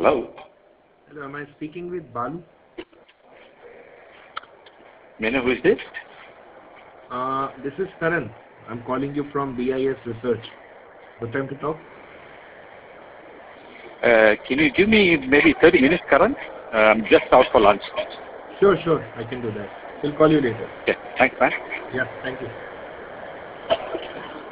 Hello. Hello, am I speaking with Balu? May I know who is this? This is Karan. I'm calling you from BIS Research. Good time to talk? Can you give me maybe 30 minutes, Karan? I'm just out for lunch. Sure. I can do that. We'll call you later. Okay, thanks, man. Yeah, thank you.